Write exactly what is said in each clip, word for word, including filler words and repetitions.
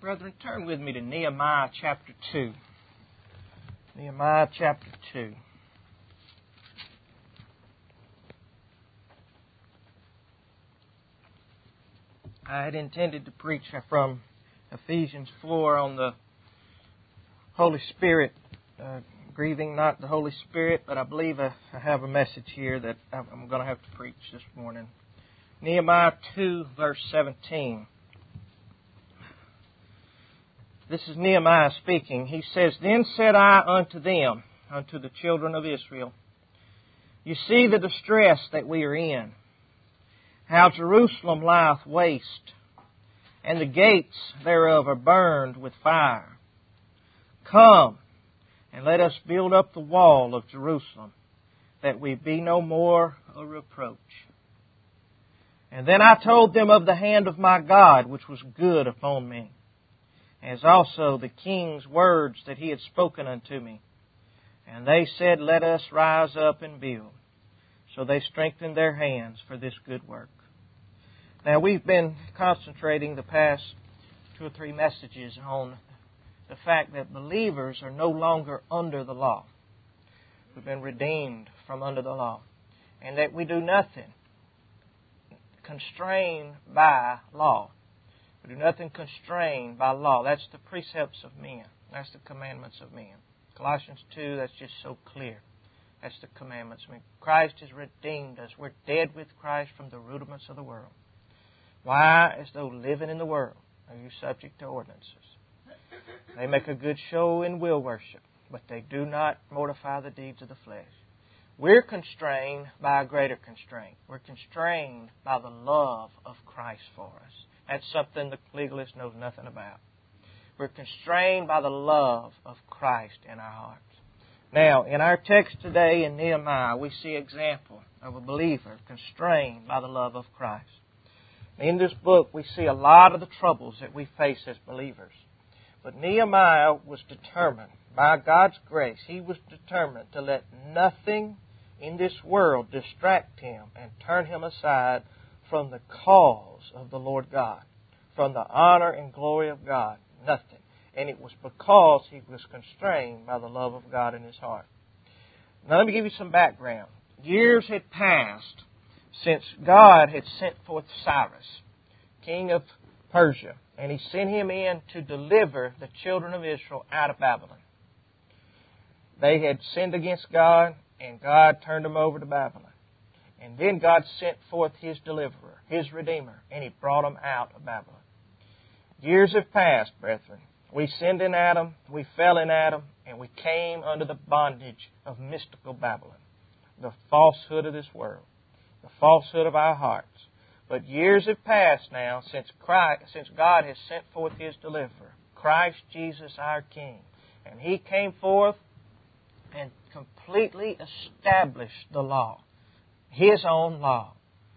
Brethren, turn with me to Nehemiah chapter two. Nehemiah chapter two. I had intended to preach from Ephesians four on the Holy Spirit, uh, grieving not the Holy Spirit, but I believe I, I have a message here that I'm going to have to preach this morning. Nehemiah two, verse seventeen. This is Nehemiah speaking. He says, Then said I unto them, unto the children of Israel, You see the distress that we are in, how Jerusalem lieth waste, and the gates thereof are burned with fire. Come, and let us build up the wall of Jerusalem, that we be no more a reproach. And then I told them of the hand of my God, which was good upon me, as also the king's words that he had spoken unto me. And they said, Let us rise up and build. So they strengthened their hands for this good work. Now, we've been concentrating the past two or three messages on the fact that believers are no longer under the law. We've been redeemed from under the law. And that we do nothing constrained by law. We do nothing constrained by law. That's the precepts of men. That's the commandments of men. Colossians two, that's just so clear. That's the commandments. I mean, Christ has redeemed us. We're dead with Christ from the rudiments of the world. Why? As though living in the world, are you subject to ordinances? They make a good show in will worship, but they do not mortify the deeds of the flesh. We're constrained by a greater constraint. We're constrained by the love of Christ for us. That's something the legalist knows nothing about. We're constrained by the love of Christ in our hearts. Now, in our text today in Nehemiah, we see an example of a believer constrained by the love of Christ. In this book, we see a lot of the troubles that we face as believers. But Nehemiah was determined, by God's grace, he was determined to let nothing in this world distract him and turn him aside from the cause of the Lord God, from the honor and glory of God. Nothing. And it was because he was constrained by the love of God in his heart. Now let me give you some background. Years had passed since God had sent forth Cyrus, king of Persia, and he sent him in to deliver the children of Israel out of Babylon. They had sinned against God, and God turned them over to Babylon. And then God sent forth His deliverer, His Redeemer, and He brought them out of Babylon. Years have passed, brethren. We sinned in Adam, we fell in Adam, and we came under the bondage of mystical Babylon, the falsehood of this world, the falsehood of our hearts. But years have passed now since Christ, since God has sent forth His deliverer, Christ Jesus our King. And He came forth and completely established the law. His own law.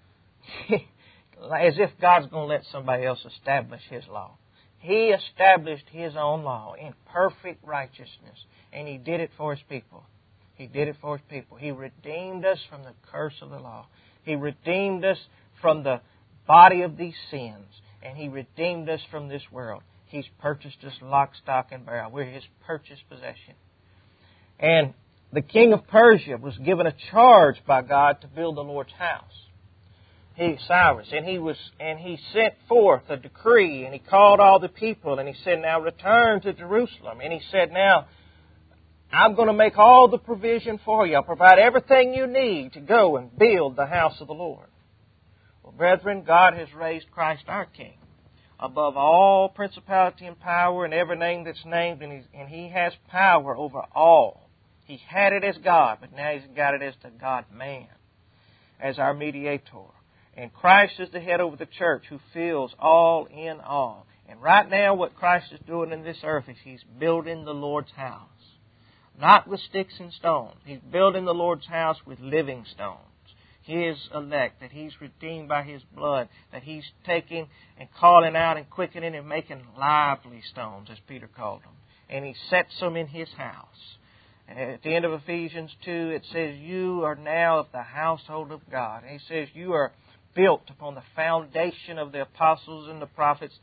As if God's going to let somebody else establish His law. He established His own law in perfect righteousness. And He did it for His people. He did it for His people. He redeemed us from the curse of the law. He redeemed us from the body of these sins. And He redeemed us from this world. He's purchased us lock, stock, and barrel. We're His purchased possession. And the king of Persia was given a charge by God to build the Lord's house. He, Cyrus, and he was, and he sent forth a decree, and he called all the people, and he said, now return to Jerusalem. And he said, now, I'm going to make all the provision for you. I'll provide everything you need to go and build the house of the Lord. Well, brethren, God has raised Christ our King above all principality and power and every name that's named, and, and He has power over all. He had it as God, but now He's got it as the God-man, as our mediator. And Christ is the head over the church who fills all in all. And right now what Christ is doing in this earth is He's building the Lord's house. Not with sticks and stones. He's building the Lord's house with living stones. His elect, that He's redeemed by His blood, that He's taking and calling out and quickening and making lively stones, as Peter called them. And He sets them in His house. At the end of Ephesians two, it says, you are now of the household of God. And He says, you are built upon the foundation of the apostles and the prophets, the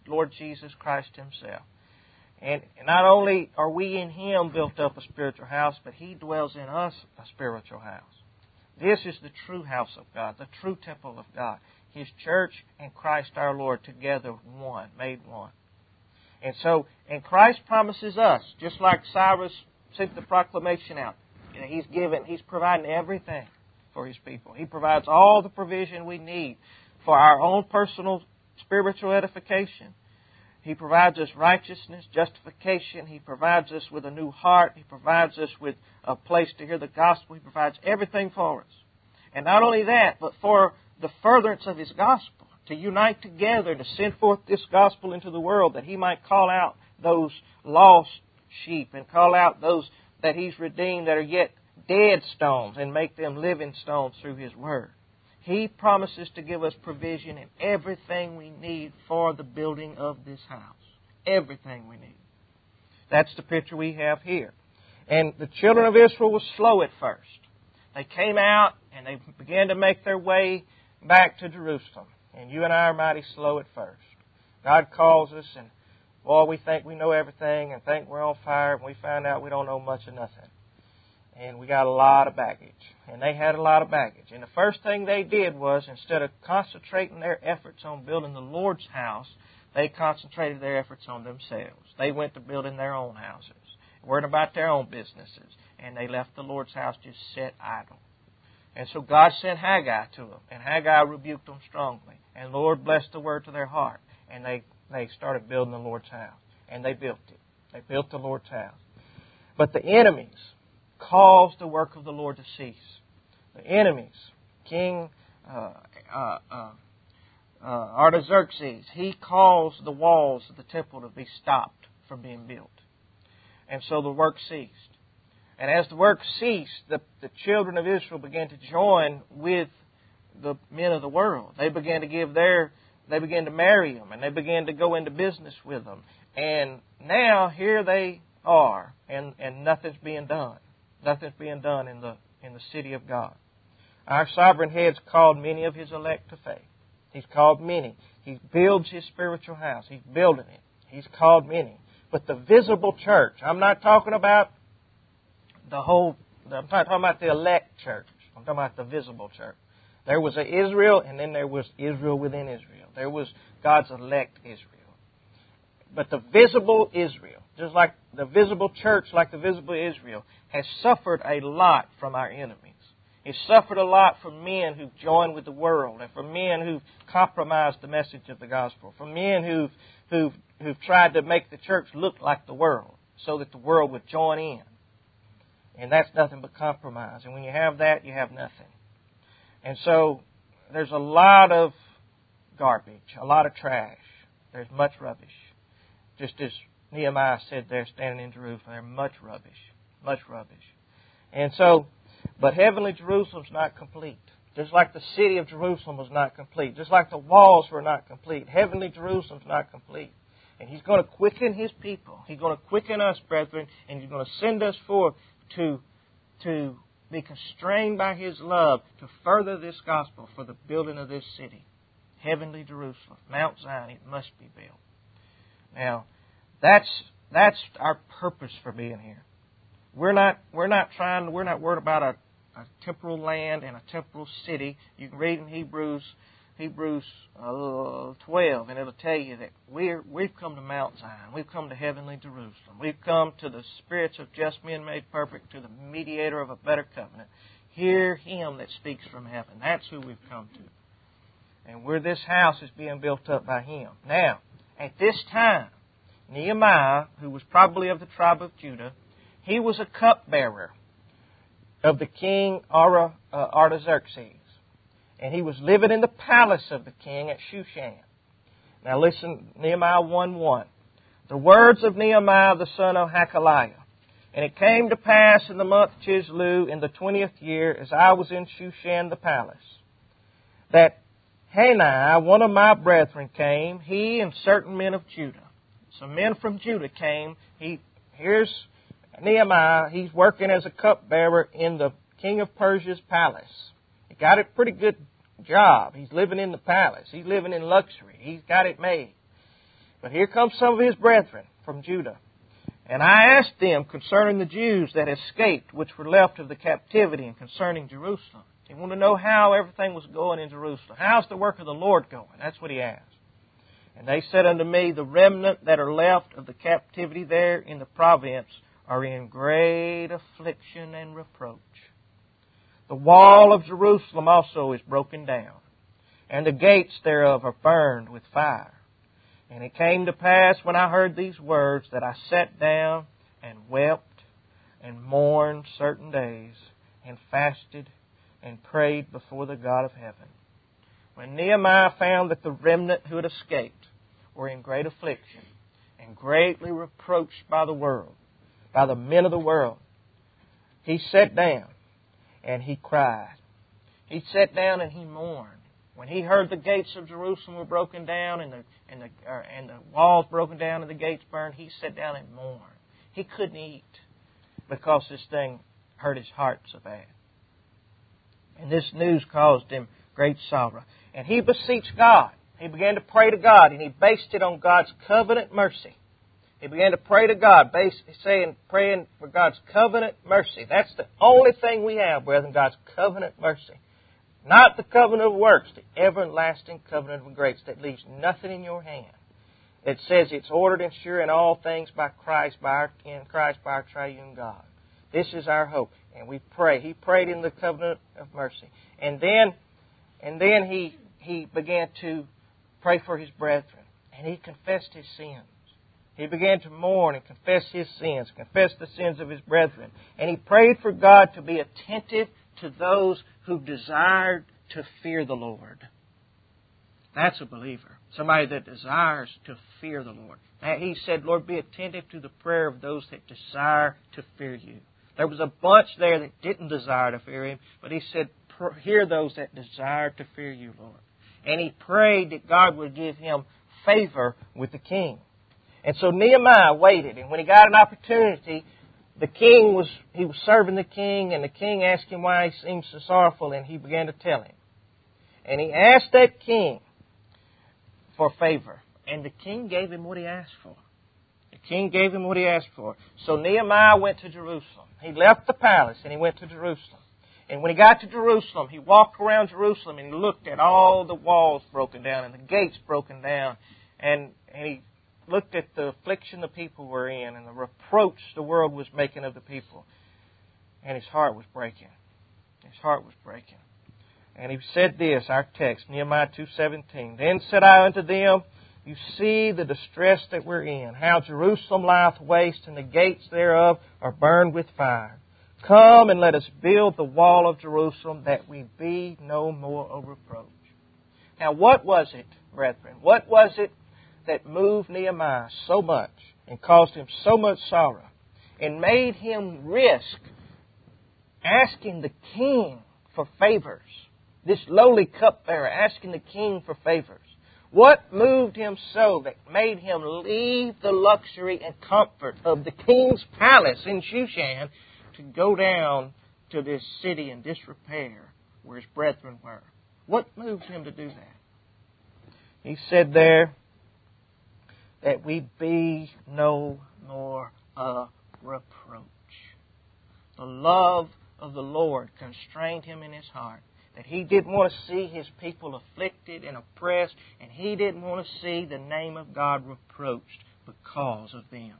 Lord Jesus Christ Himself. And not only are we in Him built up a spiritual house, but He dwells in us a spiritual house. This is the true house of God, the true temple of God. His church and Christ our Lord together one, made one. And so, and Christ promises us, just like Cyrus sent the proclamation out, you know, He's given, He's providing everything for His people. He provides all the provision we need for our own personal spiritual edification. He provides us righteousness, justification. He provides us with a new heart. He provides us with a place to hear the gospel. He provides everything for us. And not only that, but for the furtherance of His gospel, to unite together, to send forth this gospel into the world, that He might call out those lost sheep and call out those that He's redeemed that are yet dead stones and make them living stones through His Word. He promises to give us provision in everything we need for the building of this house. Everything we need. That's the picture we have here. And the children of Israel were slow at first. They came out and they began to make their way back to Jerusalem. And you and I are mighty slow at first. God calls us and, boy, we think we know everything and think we're on fire, and we find out we don't know much of nothing. And we got a lot of baggage. And they had a lot of baggage. And the first thing they did was, instead of concentrating their efforts on building the Lord's house, they concentrated their efforts on themselves. They went to building their own houses, worried about their own businesses. And they left the Lord's house just set idle. And so God sent Haggai to them. And Haggai rebuked them strongly. And the Lord blessed the word to their heart. And they, they started building the Lord's house. And they built it. They built the Lord's house. But the enemies caused the work of the Lord to cease. The enemies, King uh, uh, uh, uh, Artaxerxes, he caused the walls of the temple to be stopped from being built. And so the work ceased. And as the work ceased, the, the children of Israel began to join with the men of the world. They began to give their, they began to marry them, and they began to go into business with them. And now here they are, and, and nothing's being done. Nothing's being done in the in the city of God. Our sovereign head's called many of His elect to faith. He's called many. He builds His spiritual house. He's building it. He's called many. But the visible church, I'm not talking about the whole, I'm not talking about the elect church. I'm talking about the visible church. There was a Israel, and then there was Israel within Israel. There was God's elect Israel. But the visible Israel, just like the visible church, like the visible Israel, has suffered a lot from our enemies. It's suffered a lot from men who've joined with the world, and from men who've compromised the message of the gospel, from men who've, who've, who've tried to make the church look like the world so that the world would join in. And that's nothing but compromise. And when you have that, you have nothing. And so there's a lot of garbage, a lot of trash. There's much rubbish. Just as Nehemiah said there, standing in Jerusalem, there's much rubbish, much rubbish. And so, but heavenly Jerusalem's not complete. Just like the city of Jerusalem was not complete. Just like the walls were not complete. Heavenly Jerusalem's not complete. And He's going to quicken His people. He's going to quicken us, brethren, and He's going to send us forth to, to be constrained by His love to further this gospel for the building of this city. Heavenly Jerusalem, Mount Zion, it must be built. Now, that's that's our purpose for being here. We're not we're not trying we're not worried about a, a temporal land and a temporal city. You can read in Hebrews Hebrews uh, twelve, and it'll tell you that we're we've come to Mount Zion. We've come to heavenly Jerusalem. We've come to the spirits of just men made perfect, to the mediator of a better covenant. Hear Him that speaks from heaven. That's who we've come to. And where this house is being built up by Him. Now, at this time, Nehemiah, who was probably of the tribe of Judah, he was a cupbearer of the king Artaxerxes. And he was living in the palace of the king at Shushan. Now listen, Nehemiah one one. The words of Nehemiah the son of Hakaliah. And it came to pass in the month Chislew in the twentieth year, as I was in Shushan the palace, that Hanai, one of my brethren, came, he and certain men of Judah. Some men from Judah came. He here's Nehemiah. He's working as a cupbearer in the king of Persia's palace. He got a pretty good job. He's living in the palace. He's living in luxury. He's got it made. But here come some of his brethren from Judah. And I asked them concerning the Jews that escaped, which were left of the captivity, and concerning Jerusalem. He wanted to know how everything was going in Jerusalem. How's the work of the Lord going? That's what he asked. And they said unto me, the remnant that are left of the captivity there in the province are in great affliction and reproach. The wall of Jerusalem also is broken down, and the gates thereof are burned with fire. And it came to pass, when I heard these words, that I sat down and wept and mourned certain days, and fasted and prayed before the God of heaven. When Nehemiah found that the remnant who had escaped were in great affliction and greatly reproached by the world, by the men of the world, he sat down and he cried. He sat down and he mourned. When he heard the gates of Jerusalem were broken down and the and the uh, and the walls broken down and the gates burned, he sat down and mourned. He couldn't eat because this thing hurt his heart so bad. And this news caused him great sorrow. And he beseeched God. He began to pray to God, and he based it on God's covenant mercy. He began to pray to God, based, saying, praying for God's covenant mercy. That's the only thing we have, brethren, God's covenant mercy. Not the covenant of works, the everlasting covenant of grace that leaves nothing in your hand. It says it's ordered and sure in all things by Christ, by our, in Christ by our triune God. This is our hope. And we pray. He prayed in the covenant of mercy. And then, and then he, he began to pray for his brethren. And he confessed his sins. He began to mourn and confess his sins, confess the sins of his brethren. And he prayed for God to be attentive to those who desired to fear the Lord. That's a believer. Somebody that desires to fear the Lord. And he said, Lord, be attentive to the prayer of those that desire to fear you. There was a bunch there that didn't desire to fear him, but he said, hear those that desire to fear you, Lord. And he prayed that God would give him favor with the king. And so Nehemiah waited, and when he got an opportunity, the king was, he was serving the king, and the king asked him why he seemed so sorrowful, and he began to tell him. And he asked that king for favor, and the king gave him what he asked for. The king gave him what he asked for. So Nehemiah went to Jerusalem. He left the palace and he went to Jerusalem. And when he got to Jerusalem, he walked around Jerusalem and he looked at all the walls broken down and the gates broken down. And, and he looked at the affliction the people were in and the reproach the world was making of the people. And his heart was breaking. His heart was breaking. And he said this, our text, Nehemiah two seventeen. Then said I unto them, you see the distress that we're in, how Jerusalem lieth waste, and the gates thereof are burned with fire. Come and let us build the wall of Jerusalem, that we be no more a reproach. Now what was it, brethren? What was it that moved Nehemiah so much and caused him so much sorrow and made him risk asking the king for favors? This lowly cupbearer asking the king for favors. What moved him so that made him leave the luxury and comfort of the king's palace in Shushan to go down to this city in disrepair where his brethren were? What moved him to do that? He said there that we be no more a reproach. The love of the Lord constrained him in his heart. That he didn't want to see his people afflicted and oppressed, and he didn't want to see the name of God reproached because of them.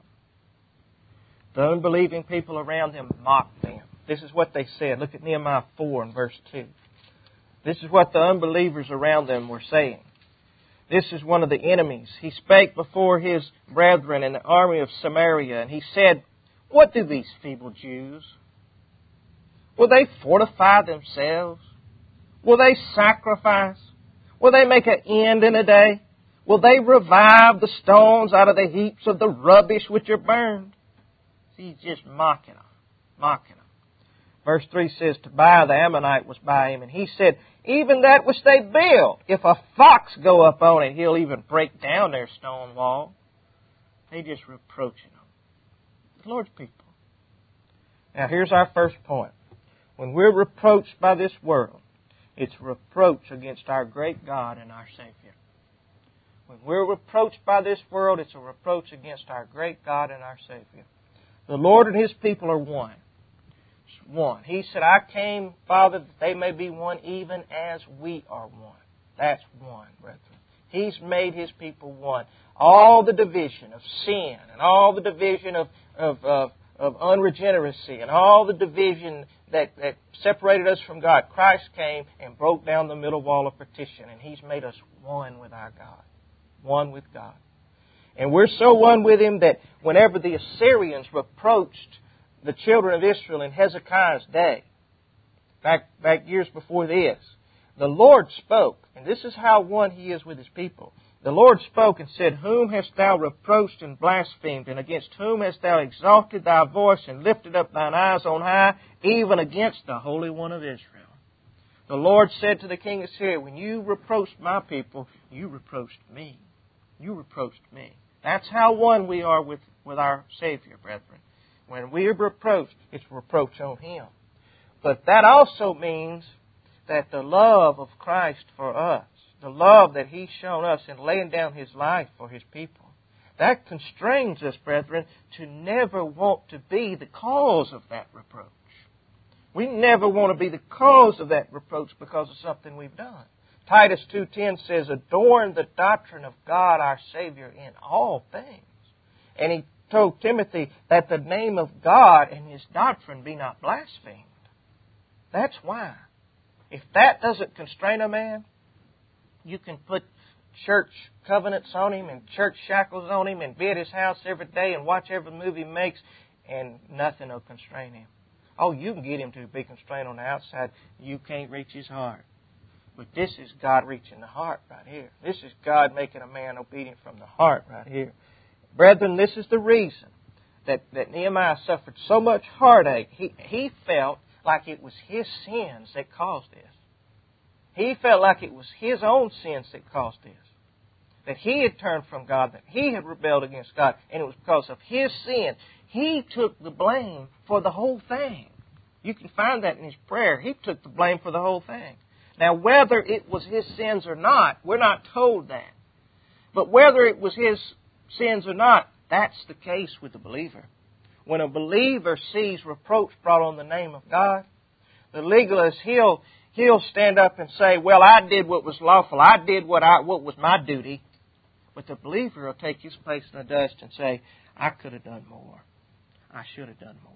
The unbelieving people around them mocked them. This is what they said. Look at Nehemiah four and verse two. This is what the unbelievers around them were saying. This is one of the enemies. He spake before his brethren in the army of Samaria, and he said, what do these feeble Jews? Will they fortify themselves? Will they sacrifice? Will they make an end in a day? Will they revive the stones out of the heaps of the rubbish which are burned? See, he's just mocking them, mocking them. Verse three says, Tobiah the Ammonite was by him, and he said, even that which they build, if a fox go up on it, he'll even break down their stone wall. They just reproaching them. The Lord's people. Now here's our first point. When we're reproached by this world, it's reproach against our great God and our Savior. When we're reproached by this world, it's a reproach against our great God and our Savior. The Lord and His people are one. It's one. He said, I came, Father, that they may be one even as we are one. That's one, brethren. He's made His people one. All the division of sin and all the division of, of, of, of unregeneracy and all the division that, that separated us from God, Christ came and broke down the middle wall of partition, and He's made us one with our God. One with God. And we're so one with Him that whenever the Assyrians reproached the children of Israel in Hezekiah's day, back, back years before this, the Lord spoke, and this is how one He is with His people. The Lord spoke and said, Whom hast thou reproached and blasphemed, and against whom hast thou exalted thy voice and lifted up thine eyes on high, even against the Holy One of Israel? The Lord said to the king of Syria, When you reproached my people, you reproached me. You reproached me. That's how one we are with, with our Savior, brethren. When we are reproached, it's reproach on Him. But that also means that the love of Christ for us, the love that He's shown us in laying down His life for His people, that constrains us, brethren, to never want to be the cause of that reproach. We never want to be the cause of that reproach because of something we've done. Titus two ten says, Adorn the doctrine of God our Savior in all things. And he told Timothy that the name of God and His doctrine be not blasphemed. That's why. If that doesn't constrain a man, you can put church covenants on him and church shackles on him and be at his house every day and watch every movie he makes, and nothing will constrain him. Oh, you can get him to be constrained on the outside. You can't reach his heart. But this is God reaching the heart right here. This is God making a man obedient from the heart right here. Brethren, this is the reason that, that Nehemiah suffered so much heartache. He, he felt like it was his sins that caused this. He felt like it was his own sins that caused this. That he had turned from God, that he had rebelled against God, and it was because of his sin. He took the blame for the whole thing. You can find that in his prayer. He took the blame for the whole thing. Now, whether it was his sins or not, we're not told that. But whether it was his sins or not, that's the case with the believer. When a believer sees reproach brought on the name of God, the legalist, he'll, he'll stand up and say, well, I did what was lawful. I did what, I, what was my duty. But the believer will take his place in the dust and say, I could have done more. I should have done more.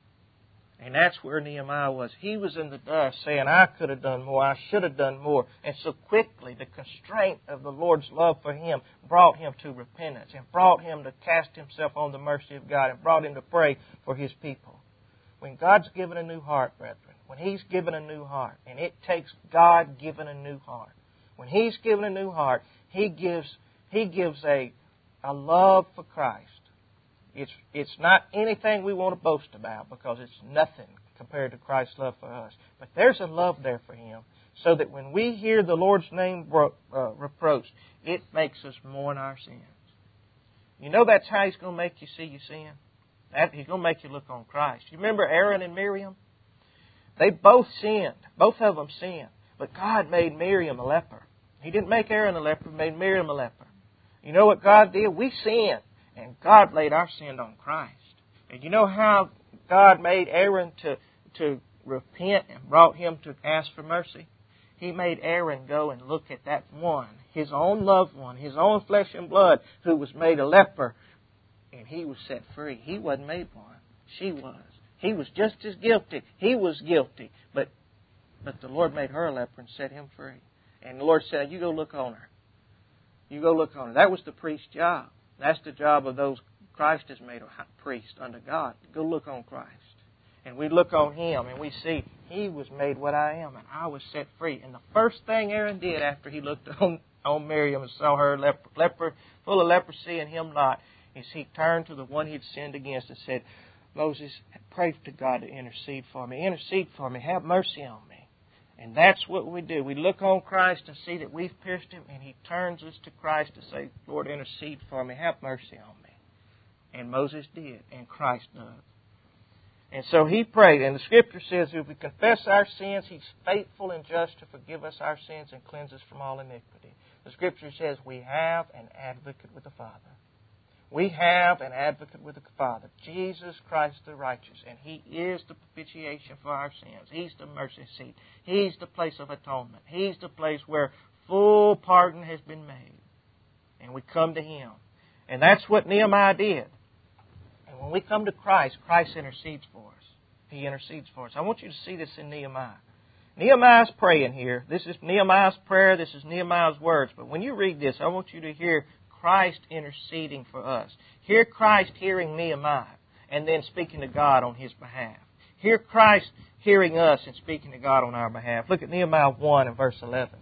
And that's where Nehemiah was. He was in the dust saying, I could have done more. I should have done more. And so quickly, the constraint of the Lord's love for him brought him to repentance and brought him to cast himself on the mercy of God and brought him to pray for his people. When God's given a new heart, brethren, when He's given a new heart, and it takes God giving a new heart. When He's given a new heart, He gives He gives a, a love for Christ. It's, it's not anything we want to boast about because it's nothing compared to Christ's love for us. But there's a love there for Him so that when we hear the Lord's name bro- uh, reproached, it makes us mourn our sins. You know that's how He's going to make you see your sin? That, He's going to make you look on Christ. You remember Aaron and Miriam? They both sinned. Both of them sinned. But God made Miriam a leper. He didn't make Aaron a leper, He made Miriam a leper. You know what God did? We sinned. And God laid our sin on Christ. And you know how God made Aaron to, to repent and brought him to ask for mercy? He made Aaron go and look at that one, his own loved one, his own flesh and blood, who was made a leper. And he was set free. He wasn't made one. She was. He was just as guilty. He was guilty. But, but the Lord made her a leper and set him free. And the Lord said, you go look on her. You go look on her. That was the priest's job. That's the job of those Christ has made a priest unto God. Go look on Christ. And we look on Him and we see He was made what I am and I was set free. And the first thing Aaron did after he looked on, on Miriam and saw her leper, leper, full of leprosy and him not, is he turned to the one he had sinned against and said, Moses, pray to God to intercede for me. Intercede for me. Have mercy on me. And that's what we do. We look on Christ and see that we've pierced Him, and He turns us to Christ to say, Lord, intercede for me. Have mercy on me. And Moses did, and Christ does. And so he prayed, and the Scripture says if we confess our sins, He's faithful and just to forgive us our sins and cleanse us from all iniquity. The Scripture says we have an advocate with the Father. We have an advocate with the Father, Jesus Christ the righteous, and He is the propitiation for our sins. He's the mercy seat. He's the place of atonement. He's the place where full pardon has been made. And we come to Him. And that's what Nehemiah did. And when we come to Christ, Christ intercedes for us. He intercedes for us. I want you to see this in Nehemiah. Nehemiah's praying here. This is Nehemiah's prayer. This is Nehemiah's words. But when you read this, I want you to hear Christ interceding for us. Hear Christ hearing Nehemiah and then speaking to God on his behalf. Hear Christ hearing us and speaking to God on our behalf. Look at Nehemiah one and verse eleven.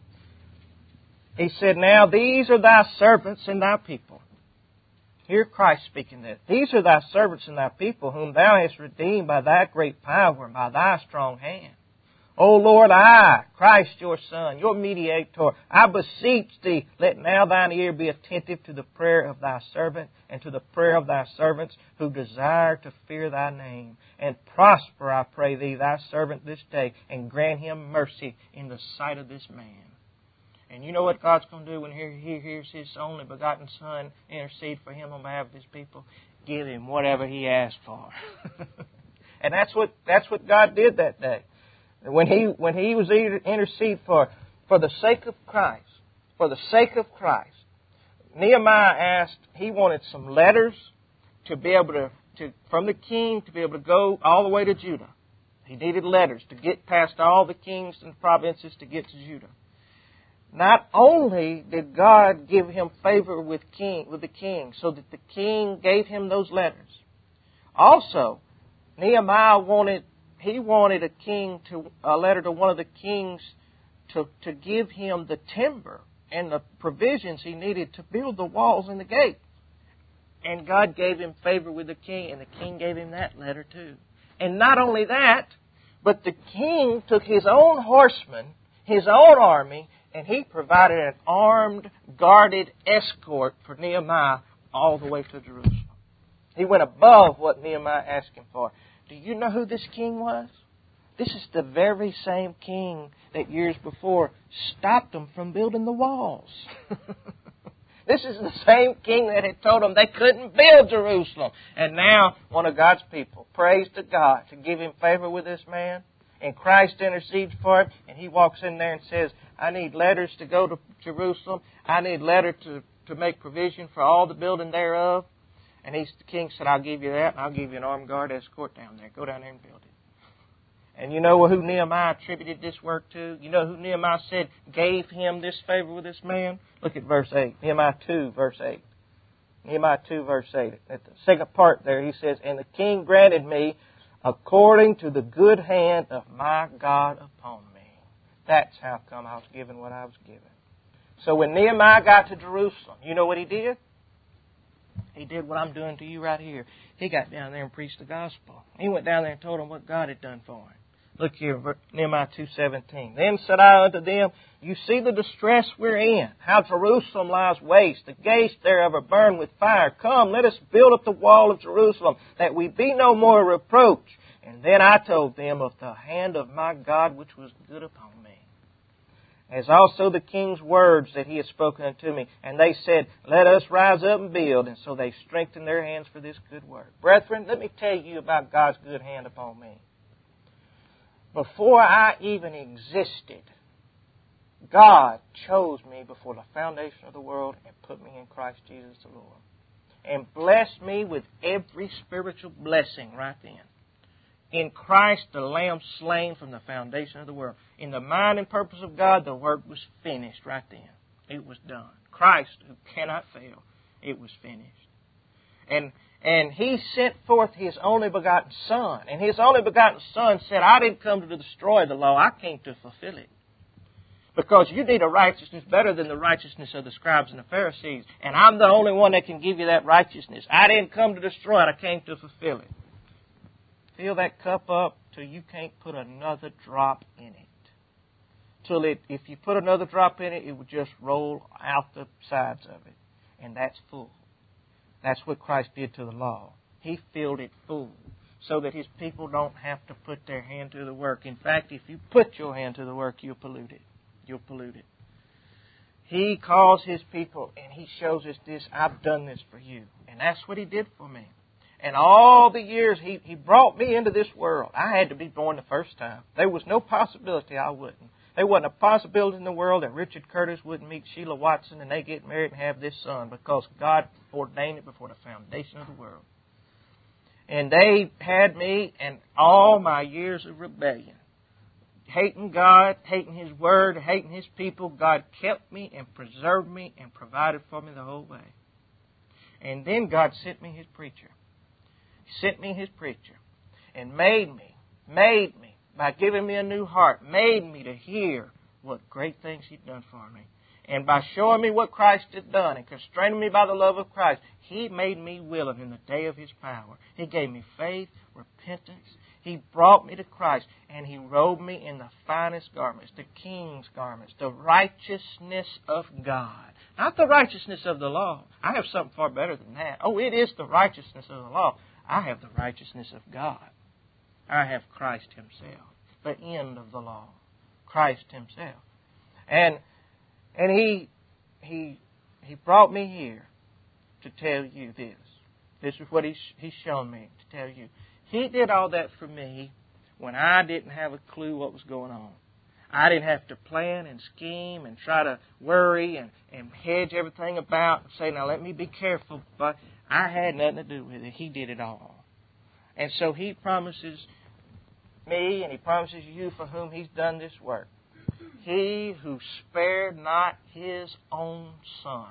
He said, "Now these are thy servants and thy people." Hear Christ speaking this. "These are thy servants and thy people, whom thou hast redeemed by thy great power and by thy strong hand. O Lord, I, Christ your Son, your mediator, I beseech thee, let now thine ear be attentive to the prayer of thy servant and to the prayer of thy servants who desire to fear thy name. And prosper, I pray thee, thy servant this day, and grant him mercy in the sight of this man." And you know what God's going to do when He hears His only begotten Son intercede for Him on behalf of His people? Give Him whatever He asked for. And that's what that's what God did that day. When he when he was intercede for for the sake of Christ, for the sake of Christ, Nehemiah asked. He wanted some letters to be able to, to from the king to be able to go all the way to Judah. He needed letters to get past all the kings and provinces to get to Judah. Not only did God give him favor with king with the king, so that the king gave him those letters. Also, Nehemiah wanted. He wanted a king to a letter to one of the kings to, to give him the timber and the provisions he needed to build the walls and the gate. And God gave him favor with the king, and the king gave him that letter too. And not only that, but the king took his own horsemen, his own army, and he provided an armed, guarded escort for Nehemiah all the way to Jerusalem. He went above what Nehemiah asked him for. Do you know who this king was? This is the very same king that years before stopped them from building the walls. This is the same king that had told them they couldn't build Jerusalem. And now one of God's people prays to God to give him favor with this man. And Christ intercedes for him. And he walks in there and says, "I need letters to go to Jerusalem. I need letter to, to make provision for all the building thereof." And he's, the king said, "I'll give you that, and I'll give you an armed guard escort down there. Go down there and build it." And you know who Nehemiah attributed this work to? You know who Nehemiah said gave him this favor with this man? Look at verse eight. Nehemiah two, verse eight. Nehemiah two, verse eight. At the second part there, he says, "And the king granted me according to the good hand of my God upon me." That's how come I was given what I was given. So when Nehemiah got to Jerusalem, you know what he did? He did what I'm doing to you right here. He got down there and preached the gospel. He went down there and told them what God had done for him. Look here, Nehemiah two seventeen. "Then said I unto them, You see the distress we're in, how Jerusalem lies waste, the gates thereof are burned with fire. Come, let us build up the wall of Jerusalem, that we be no more a reproach. And then I told them of the hand of my God which was good upon me, as also the king's words that he had spoken unto me. And they said, Let us rise up and build. And so they strengthened their hands for this good work." Brethren, let me tell you about God's good hand upon me. Before I even existed, God chose me before the foundation of the world and put me in Christ Jesus the Lord. And blessed me with every spiritual blessing right then. In Christ, the Lamb slain from the foundation of the world. In the mind and purpose of God, the work was finished right then. It was done. Christ, who cannot fail, it was finished. And and He sent forth His only begotten Son. And His only begotten Son said, "I didn't come to destroy the law. I came to fulfill it. Because you need a righteousness better than the righteousness of the scribes and the Pharisees. And I'm the only one that can give you that righteousness. I didn't come to destroy it. I came to fulfill it." Fill that cup up till you can't put another drop in it. Till it, if you put another drop in it, it would just roll out the sides of it. And that's full. That's what Christ did to the law. He filled it full so that His people don't have to put their hand to the work. In fact, if you put your hand to the work, you'll pollute it. You'll pollute it. He calls His people and He shows us this, I've done this for you. And that's what He did for me. And all the years He, he brought me into this world, I had to be born the first time. There was no possibility I wouldn't. There wasn't a possibility in the world that Richard Curtis wouldn't meet Sheila Watson and they get married and have this son, because God ordained it before the foundation of the world. And they had me and all my years of rebellion. Hating God, hating His Word, hating His people, God kept me and preserved me and provided for me the whole way. And then God sent me His preacher. He sent me His preacher and made me, made me, by giving me a new heart, made me to hear what great things He'd done for me. And by showing me what Christ had done and constraining me by the love of Christ, He made me willing in the day of His power. He gave me faith, repentance. He brought me to Christ, and He robed me in the finest garments, the King's garments, the righteousness of God. Not the righteousness of the law. I have something far better than that. Oh, it is the righteousness of the law. I have the righteousness of God. I have Christ Himself, the end of the law, Christ Himself. And and He He He brought me here to tell you this. This is what He's, he's shown me to tell you. He did all that for me when I didn't have a clue what was going on. I didn't have to plan and scheme and try to worry and, and hedge everything about and say, now let me be careful. But I had nothing to do with it. He did it all. And so He promises me and He promises you for whom He's done this work. He who spared not His own Son.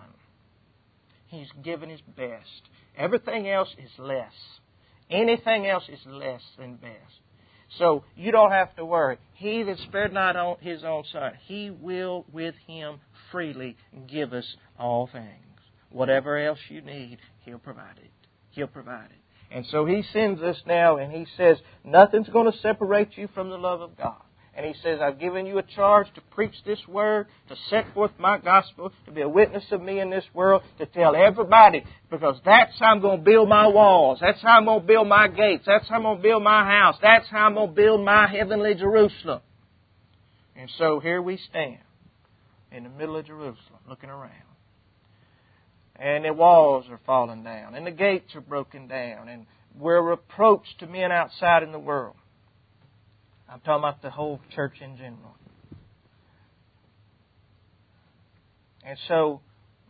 He's given His best. Everything else is less. Anything else is less than best. So you don't have to worry. He that spared not His own Son, He will with Him freely give us all things. Whatever else you need, He'll provide it. He'll provide it. And so He sends us now and He says, nothing's going to separate you from the love of God. And He says, I've given you a charge to preach this word, to set forth my gospel, to be a witness of me in this world, to tell everybody, because that's how I'm going to build my walls. That's how I'm going to build my gates. That's how I'm going to build my house. That's how I'm going to build my heavenly Jerusalem. And so here we stand in the middle of Jerusalem, looking around. And the walls are falling down, and the gates are broken down, and we're a reproach to men outside in the world. I'm talking about the whole church in general. And so,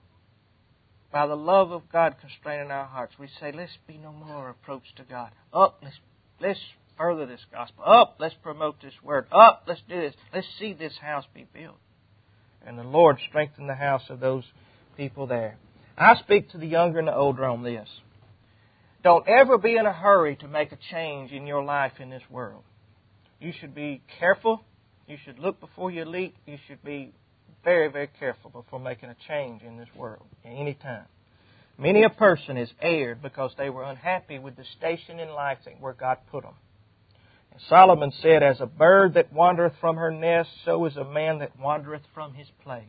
by the love of God constraining our hearts, we say, let's be no more a reproach to God. Up, let's, let's further this gospel. Up, let's promote this word. Up, let's do this. Let's see this house be built. And the Lord strengthened the house of those people there. I speak to the younger and the older on this. Don't ever be in a hurry to make a change in your life in this world. You should be careful. You should look before you leap. You should be very, very careful before making a change in this world at any time. Many a person is erred because they were unhappy with the station in life where God put them. And Solomon said, as a bird that wandereth from her nest, so is a man that wandereth from his place.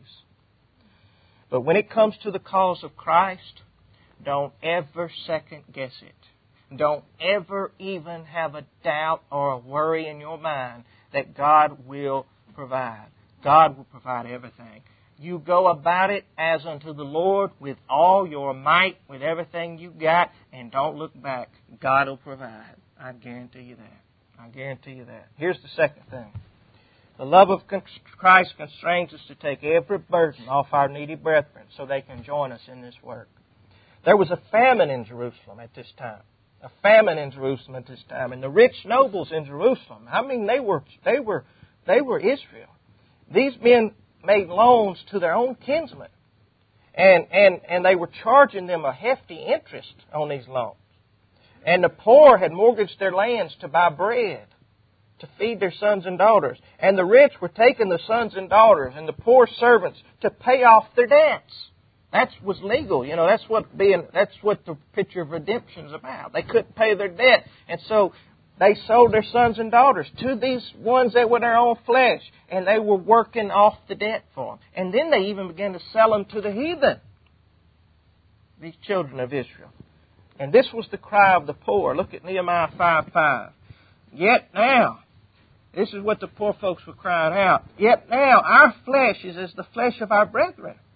But when it comes to the cause of Christ, don't ever second guess it. Don't ever even have a doubt or a worry in your mind that God will provide. God will provide everything. You go about it as unto the Lord with all your might, with everything you got, and don't look back. God will provide. I guarantee you that. I guarantee you that. Here's the second thing. The love of Christ constrains us to take every burden off our needy brethren so they can join us in this work. There was a famine in Jerusalem at this time. A famine in Jerusalem at this time. And the rich nobles in Jerusalem, I mean, they were, they were, they were Israel. These men made loans to their own kinsmen. And, and, and they were charging them a hefty interest on these loans. And the poor had mortgaged their lands to buy bread, to feed their sons and daughters. And the rich were taking the sons and daughters and the poor servants to pay off their debts. That was legal. You know, that's what being, that's what the picture of redemption is about. They couldn't pay their debt. And so they sold their sons and daughters to these ones that were their own flesh. And they were working off the debt for them. And then they even began to sell them to the heathen. These children of Israel. And this was the cry of the poor. Look at Nehemiah five five. Yet now, this is what the poor folks were crying out. Yet now our flesh is as the flesh of our brethren.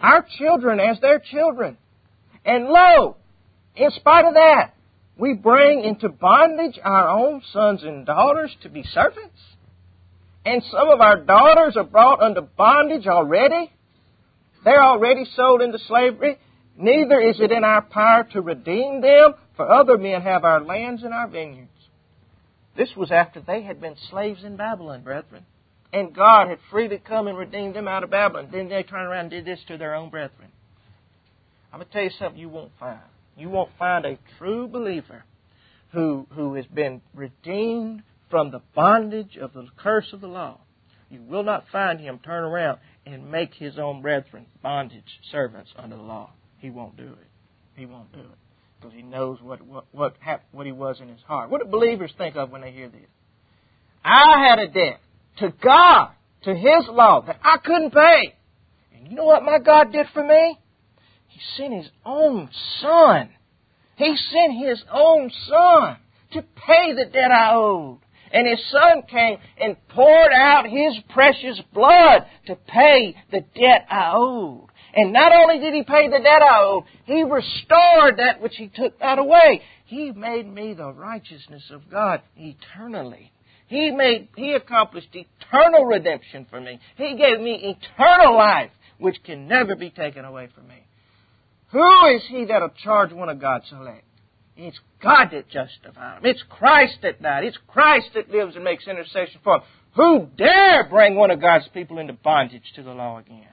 our children as their children. And lo, in spite of that, we bring into bondage our own sons and daughters to be servants. And some of our daughters are brought under bondage already. They're already sold into slavery. Neither is it in our power to redeem them, for other men have our lands and our vineyards. This was after they had been slaves in Babylon, brethren. And God had freely come and redeemed them out of Babylon. Then they turned around and did this to their own brethren. I'm going to tell you something you won't find. You won't find a true believer who, who has been redeemed from the bondage of the curse of the law. You will not find him turn around and make his own brethren bondage servants under the law. He won't do it. He won't do it. Because he knows what what what, hap- what he was in his heart. What do believers think of when they hear this? I had a debt to God, to His law, that I couldn't pay. And you know what my God did for me? He sent His own Son. He sent His own Son to pay the debt I owed. And His Son came and poured out His precious blood to pay the debt I owed. And not only did He pay the debt I owed, He restored that which He took not away. He made me the righteousness of God eternally. He made, He accomplished eternal redemption for me. He gave me eternal life, which can never be taken away from me. Who is he that'll charge one of God's elect? It's God that justified him. It's Christ that died. It's Christ that lives and makes intercession for him. Who dare bring one of God's people into bondage to the law again?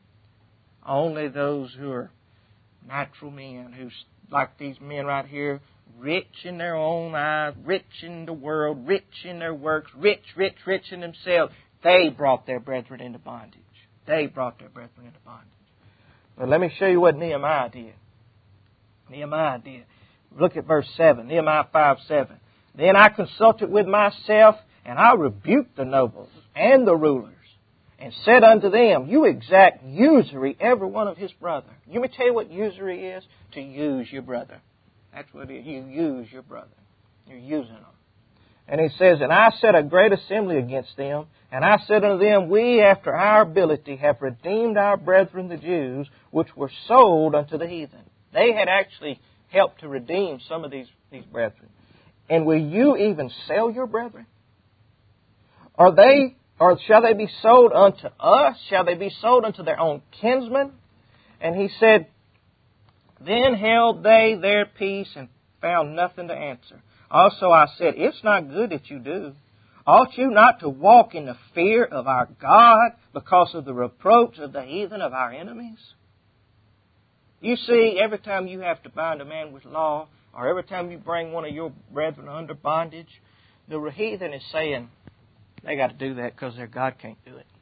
Only those who are natural men, who, like these men right here, rich in their own eyes, rich in the world, rich in their works, rich, rich, rich in themselves. They brought their brethren into bondage. They brought their brethren into bondage. But let me show you what Nehemiah did. Nehemiah did. Look at verse seven, Nehemiah five seven. Then I consulted with myself, and I rebuked the nobles and the rulers, and said unto them, you exact usury every one of his brother. You may tell you what usury is? To use your brother. That's what it is. You use your brother. You're using them. And he says, and I set a great assembly against them, and I said unto them, we after our ability have redeemed our brethren the Jews, which were sold unto the heathen. They had actually helped to redeem some of these, these brethren. And will you even sell your brethren? Are they, or shall they be sold unto us? Shall they be sold unto their own kinsmen? And he said, then held they their peace and found nothing to answer. Also I said, it's not good that you do. Ought you not to walk in the fear of our God because of the reproach of the heathen of our enemies? You see, every time you have to bind a man with law, or every time you bring one of your brethren under bondage, the heathen is saying, they got to do that because their God can't do it.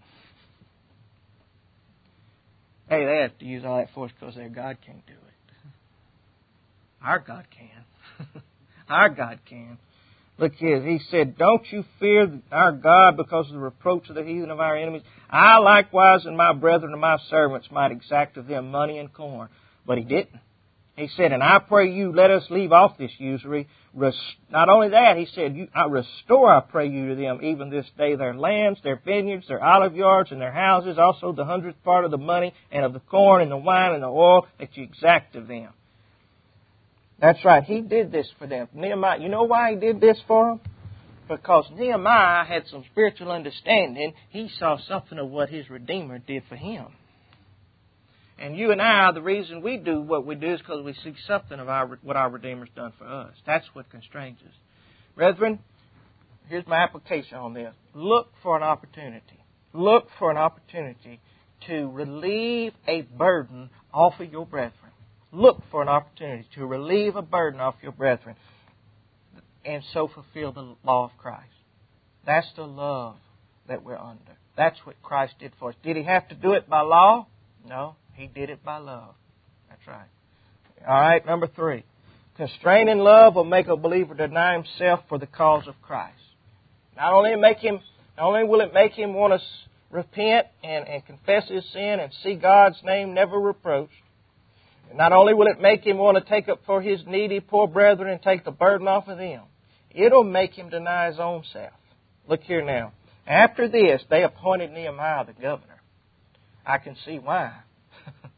Hey, they have to use all that force because their God can't do it. Our God can. Our God can. Look here, he said, don't you fear our God because of the reproach of the heathen of our enemies? I likewise and my brethren and my servants might exact of them money and corn. But he didn't. He said, and I pray you, let us leave off this usury. Not only that, he said, I restore, I pray you, to them even this day their lands, their vineyards, their olive yards, and their houses, also the hundredth part of the money, and of the corn, and the wine, and the oil that you exact of them. That's right. He did this for them. Nehemiah, you know why he did this for them? Because Nehemiah had some spiritual understanding. He saw something of what his Redeemer did for him. And you and I, the reason we do what we do is because we see something of our, what our Redeemer's done for us. That's what constrains us. Brethren, here's my application on this. Look for an opportunity. Look for an opportunity to relieve a burden off of your brethren. Look for an opportunity to relieve a burden off your brethren and so fulfill the law of Christ. That's the love that we're under. That's what Christ did for us. Did He have to do it by law? No, He did it by love. That's right. All right, number three. Constraining love will make a believer deny himself for the cause of Christ. Not only make him, not only will it make him want to repent and, and confess his sin and see God's name never reproached, not only will it make him want to take up for his needy poor brethren and take the burden off of them, it'll make him deny his own self. Look here now. After this, they appointed Nehemiah the governor. I can see why.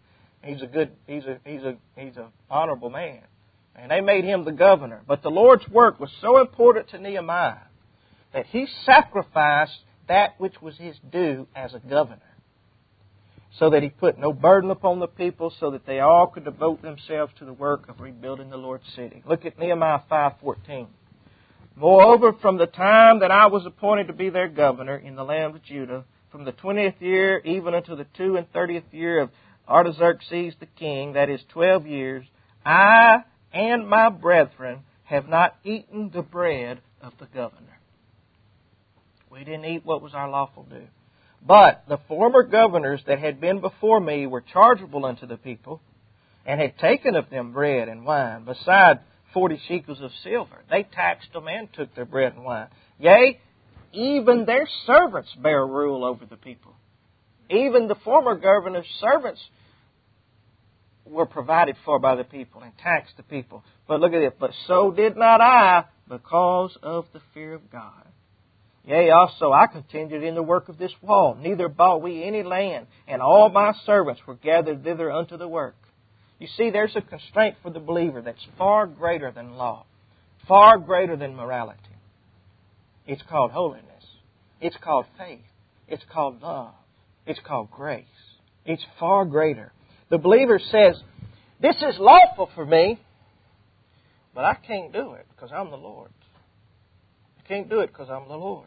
He's a good, he's a, he's a, he's an honorable man. And they made him the governor. But the Lord's work was so important to Nehemiah that he sacrificed that which was his due as a governor, so that he put no burden upon the people, so that they all could devote themselves to the work of rebuilding the Lord's city. Look at Nehemiah five fourteen. Moreover, from the time that I was appointed to be their governor in the land of Judah, from the twentieth year even unto the two and thirtieth year of Artaxerxes the king, that is twelve years, I and my brethren have not eaten the bread of the governor. We didn't eat what was our lawful due. But the former governors that had been before me were chargeable unto the people, and had taken of them bread and wine, beside forty shekels of silver. They taxed them and took their bread and wine. Yea, even their servants bear rule over the people. Even the former governor's servants were provided for by the people and taxed the people. But look at it. But so did not I, because of the fear of God. Yea, also I continued in the work of this wall. Neither bought we any land, and all my servants were gathered thither unto the work. You see, there's a constraint for the believer that's far greater than law, far greater than morality. It's called holiness. It's called faith. It's called love. It's called grace. It's far greater. The believer says, this is lawful for me, but I can't do it because I'm the Lord's. I can't do it because I'm the Lord's.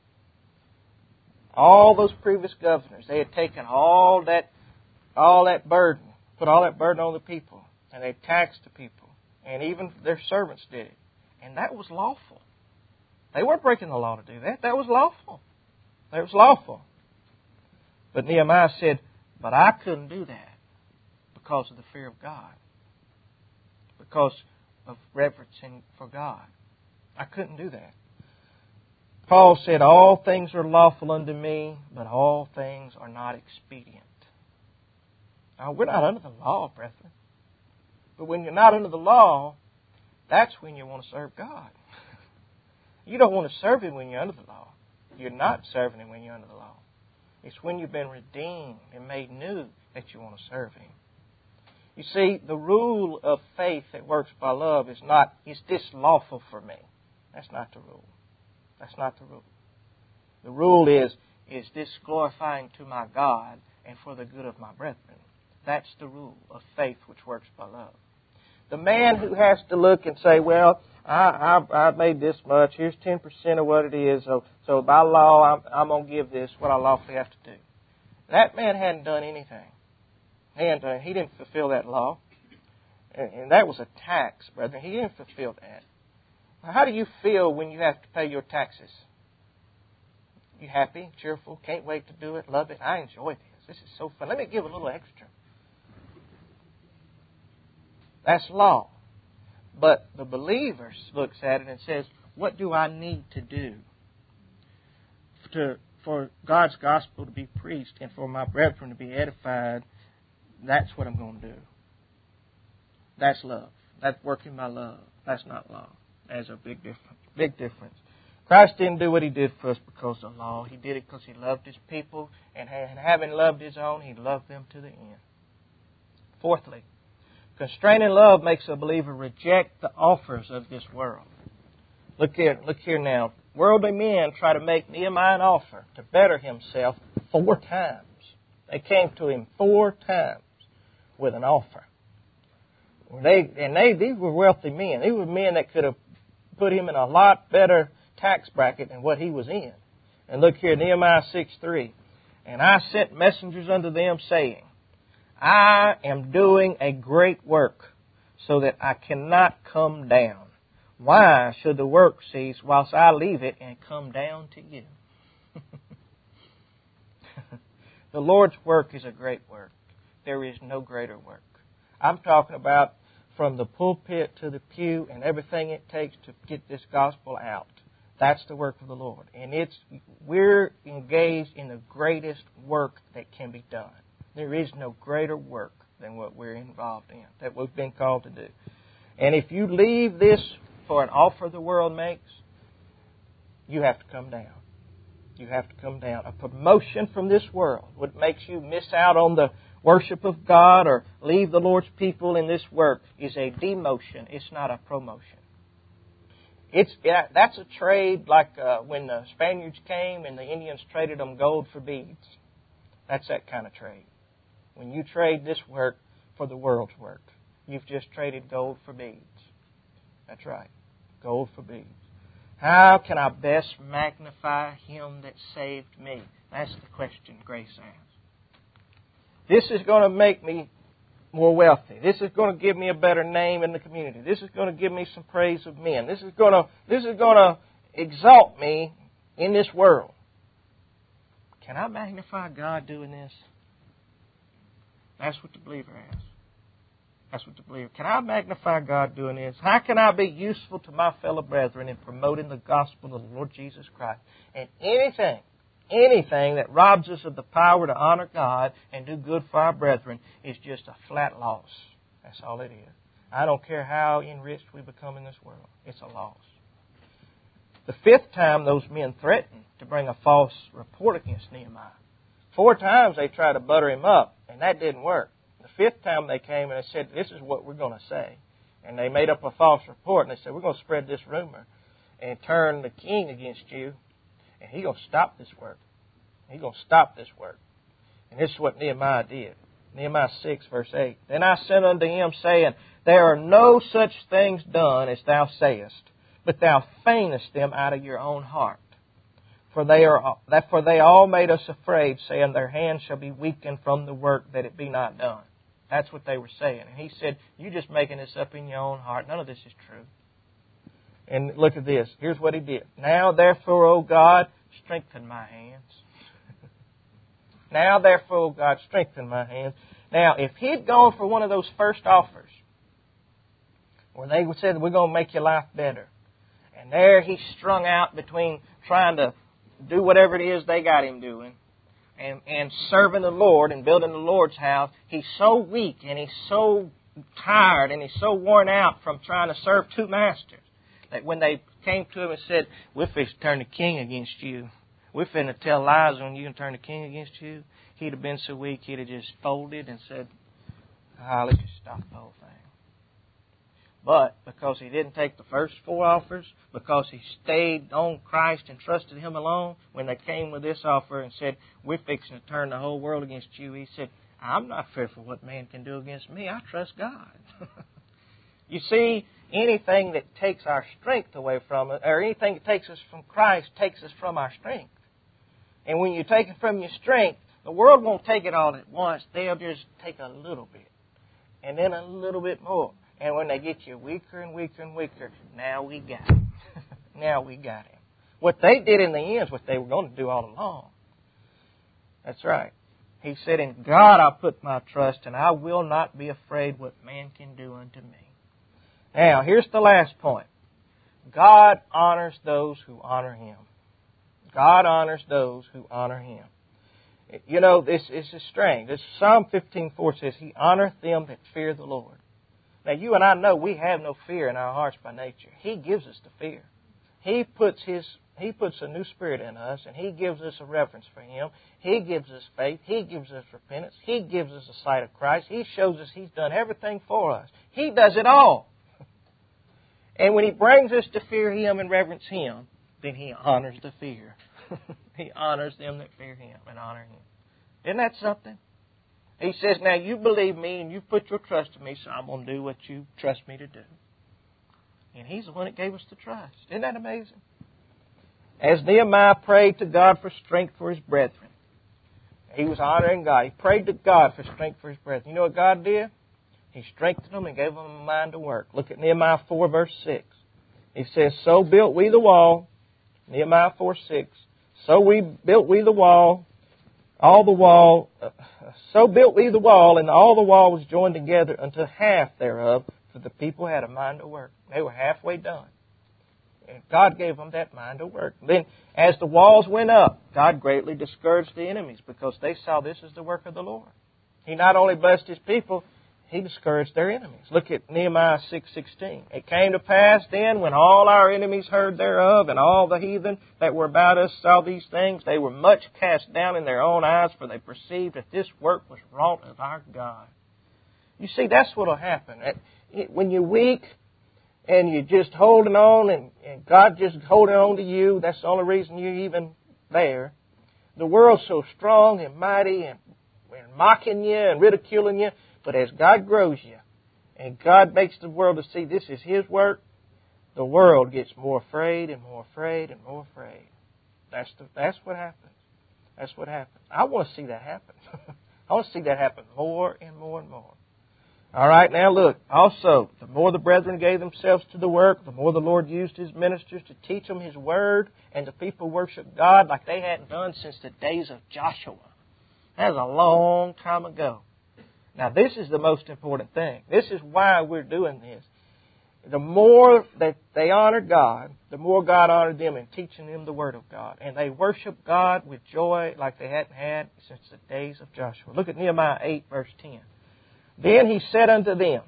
All those previous governors, they had taken all that, all that burden, put all that burden on the people, and they taxed the people, and even their servants did it. And that was lawful. They weren't breaking the law to do that. That was lawful. That was lawful. But Nehemiah said, but I couldn't do that because of the fear of God, because of reverencing for God. I couldn't do that. Paul said, all things are lawful unto me, but all things are not expedient. Now, we're not under the law, brethren. But when you're not under the law, that's when you want to serve God. You don't want to serve Him when you're under the law. You're not serving Him when you're under the law. It's when you've been redeemed and made new that you want to serve Him. You see, the rule of faith that works by love is not, is this lawful for me? That's not the rule. That's not the rule. The rule is, is this glorifying to my God and for the good of my brethren? That's the rule of faith which works by love. The man who has to look and say, well, I, I, I made this much, here's ten percent of what it is, so, so by law I'm, I'm going to give this what I lawfully have to do. That man hadn't done anything. He, hadn't done, he didn't fulfill that law. And, and that was a tax, brethren. He didn't fulfill that. How do you feel when you have to pay your taxes? You happy, cheerful, can't wait to do it, love it? I enjoy this. This is so fun. Let me give a little extra. That's law. But the believer looks at it and says, what do I need to do to, for God's gospel to be preached and for my brethren to be edified? That's what I'm going to do. That's love. That's working by love. That's not law. There's a big difference. Big difference. Christ didn't do what He did for us because of law. He did it because He loved His people, and having loved His own, He loved them to the end. Fourthly, constraining love makes a believer reject the offers of this world. Look here, look here now. Worldly men try to make Nehemiah an offer to better himself four times. They came to him four times with an offer. They and they these were wealthy men. These were men that could have put him in a lot better tax bracket than what he was in. And look here, Nehemiah six three. And I sent messengers unto them, saying, I am doing a great work, so that I cannot come down. Why should the work cease whilst I leave it and come down to you? The Lord's work is a great work. There is no greater work. I'm talking about from the pulpit to the pew and everything it takes to get this gospel out. That's the work of the Lord. And it's we're engaged in the greatest work that can be done. There is no greater work than what we're involved in, that we've been called to do. And if you leave this for an offer the world makes, you have to come down. You have to come down. A promotion from this world, what makes you miss out on the worship of God or leave the Lord's people in this work is a demotion. It's not a promotion. It's yeah, that's a trade like uh, when the Spaniards came and the Indians traded them gold for beads. That's that kind of trade. When you trade this work for the world's work, you've just traded gold for beads. That's right. Gold for beads. How can I best magnify Him that saved me? That's the question Grace asks. This is going to make me more wealthy. This is going to give me a better name in the community. This is going to give me some praise of men. This is going to, this is going to exalt me in this world. Can I magnify God doing this? That's what the believer asks. That's what the believer. Can I magnify God doing this? How can I be useful to my fellow brethren in promoting the gospel of the Lord Jesus Christ? And anything, anything that robs us of the power to honor God and do good for our brethren is just a flat loss. That's all it is. I don't care how enriched we become in this world. It's a loss. The fifth time those men threatened to bring a false report against Nehemiah. Four times they tried to butter him up, and that didn't work. The fifth time they came and they said, this is what we're going to say. And they made up a false report, and they said, we're going to spread this rumor and turn the king against you, and he's going to stop this work. He's going to stop this work. And this is what Nehemiah did. Nehemiah six, verse eight. Then I sent unto him, saying, there are no such things done as thou sayest, but thou feignest them out of your own heart. For they are for they all made us afraid, saying, their hands shall be weakened from the work, that it be not done. That's what they were saying. And he said, you're just making this up in your own heart. None of this is true. And look at this. Here's what he did. Now therefore, O God, strengthen my hands. Now therefore, O God, strengthen my hands. Now, if he'd gone for one of those first offers, where they said, we're going to make your life better, and there he's strung out between trying to do whatever it is they got him doing, and, and serving the Lord and building the Lord's house, he's so weak and he's so tired and he's so worn out from trying to serve two masters that when they came to him and said, we're fixing to turn the king against you, we're finna tell lies on you and turn the king against you, he'd have been so weak he'd have just folded and said, ah, let's just stop the whole thing. But because he didn't take the first four offers, because he stayed on Christ and trusted Him alone, when they came with this offer and said, we're fixing to turn the whole world against you, he said, I'm not fearful what man can do against me. I trust God. You see, anything that takes our strength away from it, or anything that takes us from Christ, takes us from our strength. And when you take it from your strength, the world won't take it all at once. They'll just take a little bit, and then a little bit more. And when they get you weaker and weaker and weaker, now we got him. Now we got him. What they did in the end is what they were going to do all along. That's right. He said, in God I put my trust, and I will not be afraid what man can do unto me. Now, here's the last point. God honors those who honor Him. God honors those who honor Him. You know, this, this is strange. This Psalm fifteen four says, He honoreth them that fear the Lord. Now, you and I know we have no fear in our hearts by nature. He gives us the fear. He puts His He puts a new spirit in us, and He gives us a reverence for Him. He gives us faith. He gives us repentance. He gives us a sight of Christ. He shows us He's done everything for us. He does it all. And when He brings us to fear Him and reverence Him, then He honors the fear. He honors them that fear Him and honor Him. Isn't that something? He says, now you believe me and you put your trust in me, so I'm going to do what you trust me to do. And He's the one that gave us the trust. Isn't that amazing? As Nehemiah prayed to God for strength for his brethren, he was honoring God. He prayed to God for strength for his brethren. You know what God did? He strengthened them and gave them a mind to work. Look at Nehemiah four, verse six. He says, so built we the wall, Nehemiah four, six. So we built we the wall, all the wall, uh, so built we the wall, and all the wall was joined together unto half thereof, for the people had a mind to work. They were halfway done. And God gave them that mind to work. Then, as the walls went up, God greatly discouraged the enemies because they saw this as the work of the Lord. He not only blessed His people, He discouraged their enemies. Look at Nehemiah six sixteen. It came to pass then, when all our enemies heard thereof, and all the heathen that were about us saw these things, they were much cast down in their own eyes, for they perceived that this work was wrought of our God. You see, that's what will happen. When you're weak and you're just holding on, and, and God just holding on to you, that's the only reason you're even there. The world's so strong and mighty and, and mocking you and ridiculing you. But as God grows you, and God makes the world to see this is His work, the world gets more afraid and more afraid and more afraid. That's the, that's what happens. That's what happens. I want to see that happen. I want to see that happen more and more and more. All right, now look. Also, the more the brethren gave themselves to the work, the more the Lord used His ministers to teach them His word, and the people worshiped God like they hadn't done since the days of Joshua. That was a long time ago. Now, this is the most important thing. This is why we're doing this. The more that they honored God, the more God honored them in teaching them the Word of God. And they worshiped God with joy like they hadn't had since the days of Joshua. Look at Nehemiah eight, verse ten. Then he said unto them,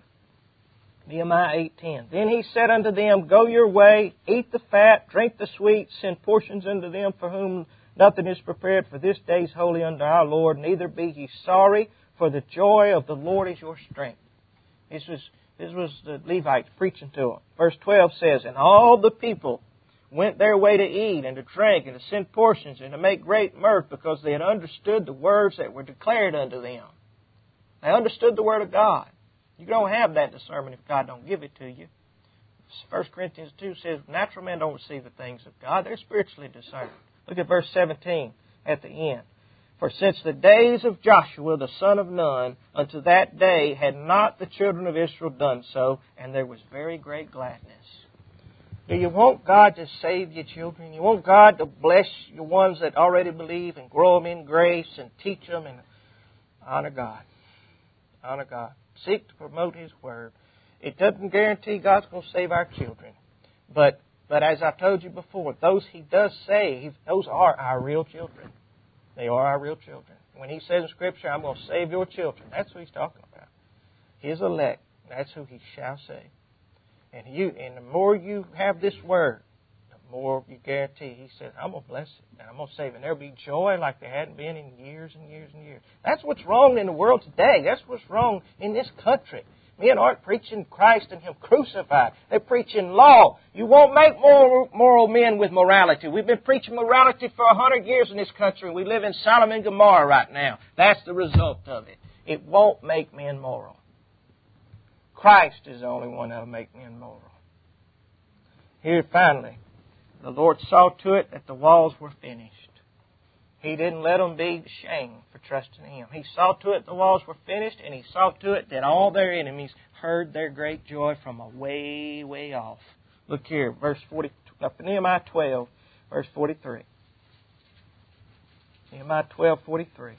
Nehemiah eight ten. Then he said unto them, Go your way, eat the fat, drink the sweet, send portions unto them for whom nothing is prepared, for this day is holy unto our Lord. Neither be ye sorry, for the joy of the Lord is your strength. This was, this was the Levites preaching to them. Verse twelve says, And all the people went their way to eat and to drink and to send portions and to make great mirth, because they had understood the words that were declared unto them. They understood the Word of God. You don't have that discernment if God don't give it to you. First Corinthians two says, Natural men don't receive the things of God. They're spiritually discerned. Look at verse seventeen at the end. For since the days of Joshua the son of Nun, unto that day had not the children of Israel done so, and there was very great gladness. Do you want God to save your children? You want God to bless your ones that already believe and grow them in grace and teach them and honor God. Honor God. Seek to promote His Word. It doesn't guarantee God's going to save our children. But, but as I told you before, those He does save, those are our real children. They are our real children. When He says in Scripture, I'm going to save your children, that's who He's talking about. His elect, that's who He shall save. And you, and the more you have this Word, the more you guarantee. He says, I'm going to bless it, and I'm going to save it. And there'll be joy like there hadn't been in years and years and years. That's what's wrong in the world today. That's what's wrong in this country. Men aren't preaching Christ and Him crucified. They're preaching law. You won't make moral, moral men with morality. We've been preaching morality for a hundred years in this country. We live in Sodom and Gomorrah right now. That's the result of it. It won't make men moral. Christ is the only one that will make men moral. Here, finally, the Lord saw to it that the walls were finished. He didn't let them be ashamed for trusting Him. He saw to it the walls were finished, and He saw to it that all their enemies heard their great joy from a way, way off. Look here, verse forty, Nehemiah twelve, verse forty-three. Nehemiah twelve, forty-three.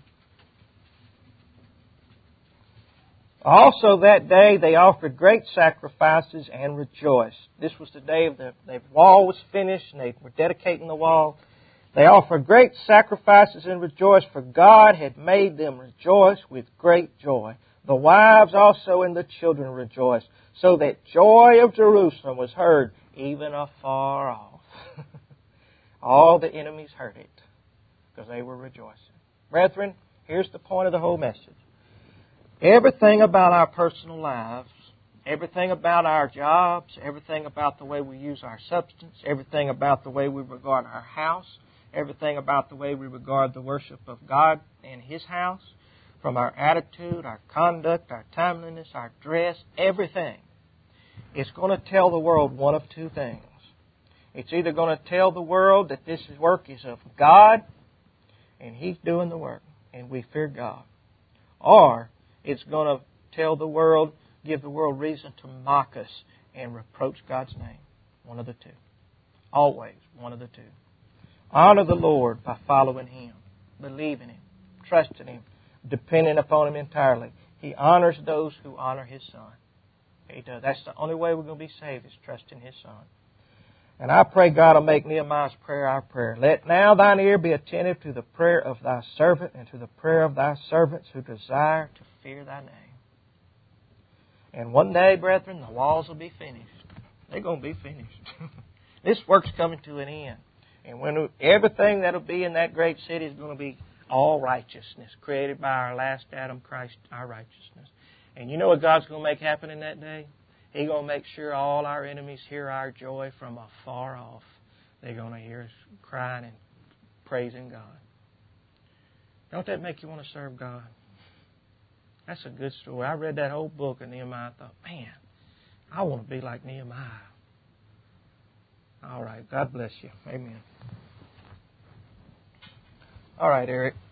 Also that day they offered great sacrifices and rejoiced. This was the day of the, the wall was finished, and they were dedicating the wall. They offered great sacrifices and rejoiced, for God had made them rejoice with great joy. The wives also and the children rejoiced, so that joy of Jerusalem was heard even afar off. All the enemies heard it, because they were rejoicing. Brethren, here's the point of the whole message. Everything about our personal lives, everything about our jobs, everything about the way we use our substance, everything about the way we regard our house, everything about the way we regard the worship of God and His house, from our attitude, our conduct, our timeliness, our dress, everything, it's going to tell the world one of two things. It's either going to tell the world that this work is of God and He's doing the work and we fear God, or it's going to tell the world, give the world reason to mock us and reproach God's name. One of the two. Always one of the two. Honor the Lord by following Him, believing Him, trusting Him, depending upon Him entirely. He honors those who honor His Son. He does. That's the only way we're going to be saved, is trusting His Son. And I pray God will make Nehemiah's prayer our prayer. Let now thine ear be attentive to the prayer of thy servant and to the prayer of thy servants who desire to fear thy name. And one day, brethren, the walls will be finished. They're going to be finished. This work's coming to an end. And when everything that'll be in that great city is going to be all righteousness, created by our last Adam, Christ, our righteousness. And you know what God's going to make happen in that day? He's going to make sure all our enemies hear our joy from afar off. They're going to hear us crying and praising God. Don't that make you want to serve God? That's a good story. I read that whole book of Nehemiah. I thought, man, I want to be like Nehemiah. All right. God bless you. Amen. All right, Eric.